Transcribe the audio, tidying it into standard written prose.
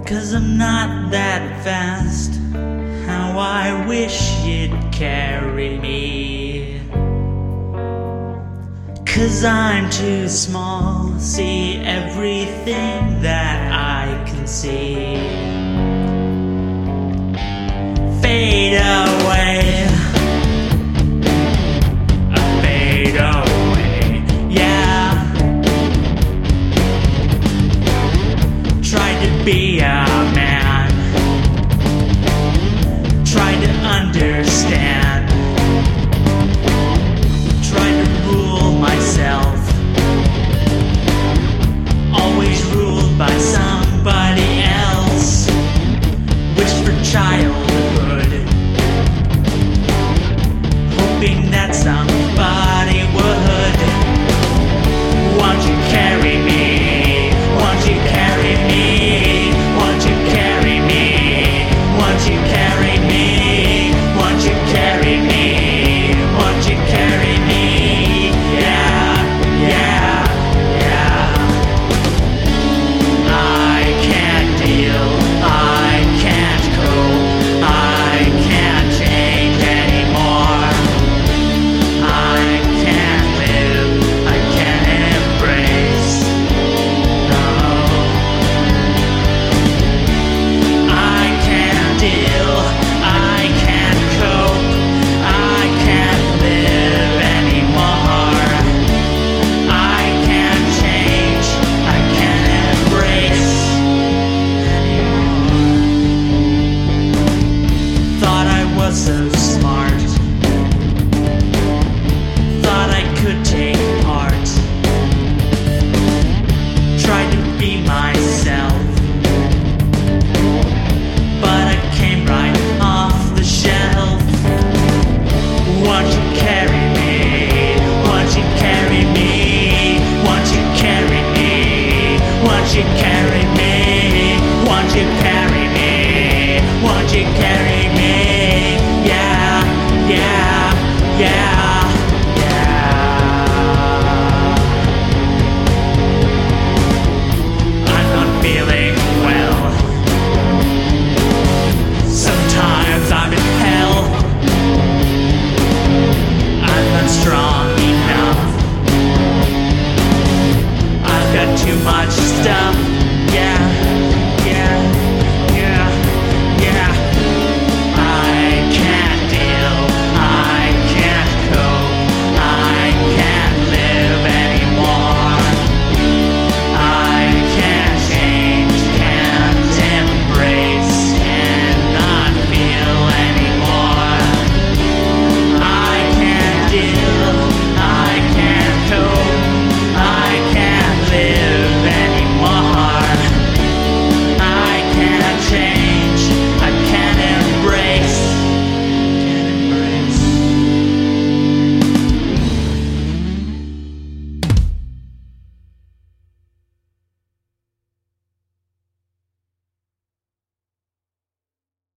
'Cause I'm not that fast. How I wish you'd carry me. 'Cause I'm too small, see everything that I can see. Fade away, fade away, yeah. Tried to be a man, tried to understand, tried to rule myself, always ruled by somebody else. Wished for childhood, hoping that somebody would. Won't you carry me? Won't you carry me? Won't you carry me? Won't you carry me? Won't you carry me? Won't you carry me? Yeah, yeah, yeah. I can't deal, I can't cope, I can't change anymore. I can't live, I can't embrace. No, I can't deal, I can't cope, I can't live anymore. I can't change, I can't embrace anymore. Thought I was so smart, thought I could take part, tried to be myself, but I came right off the shelf. Won't you carry me? Won't you carry me? Won't you carry me? Won't you carry me? Won't you carry me? Won't you carry